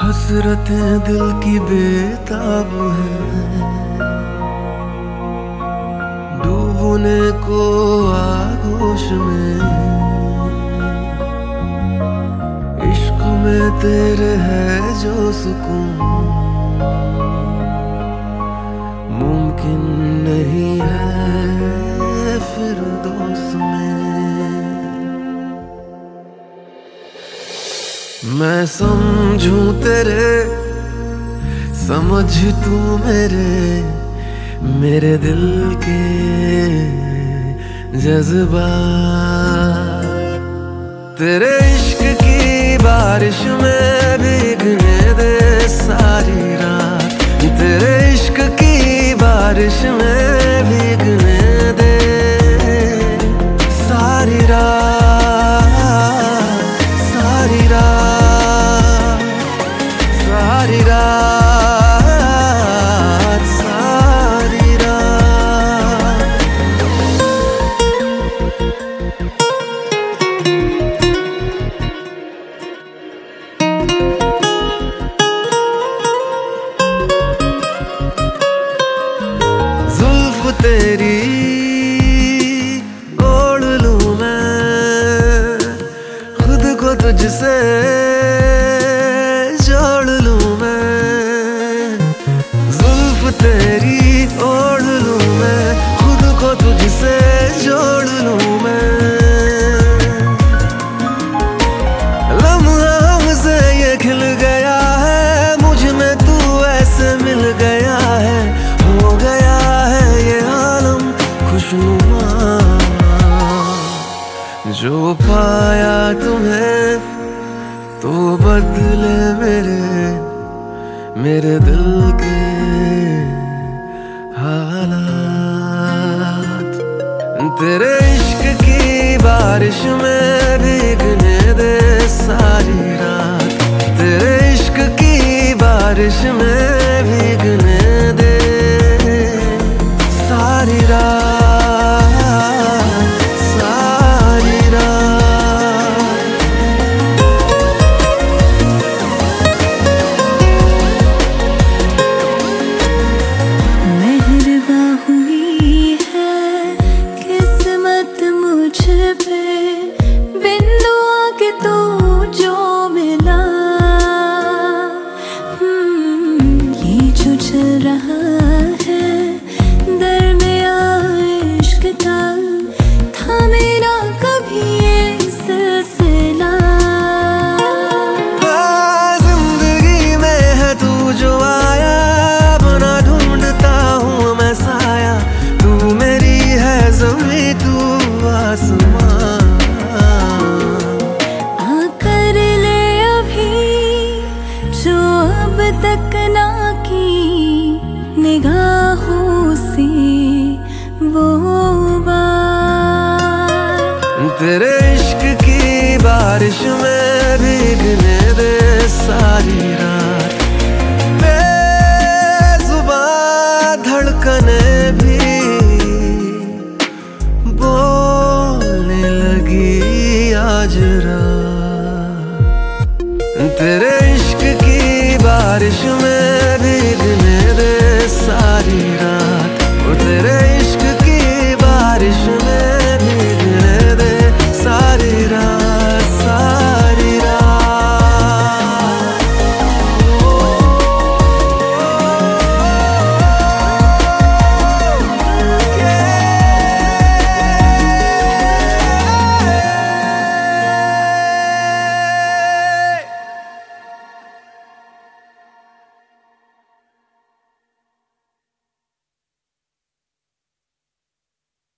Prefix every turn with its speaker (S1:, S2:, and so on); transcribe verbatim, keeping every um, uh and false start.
S1: हसरतें दिल की बेताब है, डूबने को आगोश में। इश्क में तेरे है जो सुकून, मुमकिन नहीं है फिरदौस में। मैं समझूं तेरे, समझ तू मेरे, मेरे दिल के जज्बात। तेरे इश्क की बारिश में भीगने दे सारी रात, तेरे इश्क की बारिश में भीगने दे सारी रात, सारी रात, सारी रात, सारी रात। जुल्फ तेरी ओढ़ लूं मैं, खुद को तुझसे जोड़ लूं मैं। जुल्फ तेरी ओढ़ लूं मैं, खुद को तुझसे जोड़ लूं मैं। लम्हा हमसे ये खिल गया है, मुझ में तू ऐसे मिल गया है। हो गया है ये आलम खुशनुमा, जो पाया तुम्हें तो बदले मेरे, मेरे दिल के हालात। तेरे इश्क की बारिश में भीगने दे सारी रात, तेरे इश्क की बारिश में भीगने दे सारी रात, सारी रात।
S2: मेहरबान हुई है किस्मत मुझ पे, बिन दुआ के तू जो मिला। हम्म, ये जो चल रहा है दरमियाँ इश्क का, था मेरा कभी ये सिलसिला।
S1: जिंदगी में है तू जो आया, अपना ढूंढता हूँ मैं साया। तू मेरी है ज़मीं तू आसमां,
S2: आकर ले अभी जो अब तक ना की निगाहों से वो बात।
S1: तेरे इश्क की बारिश में भीगने दे सारी रात। बेज़ुबान धड़कने भी बोलने लगी आज रात।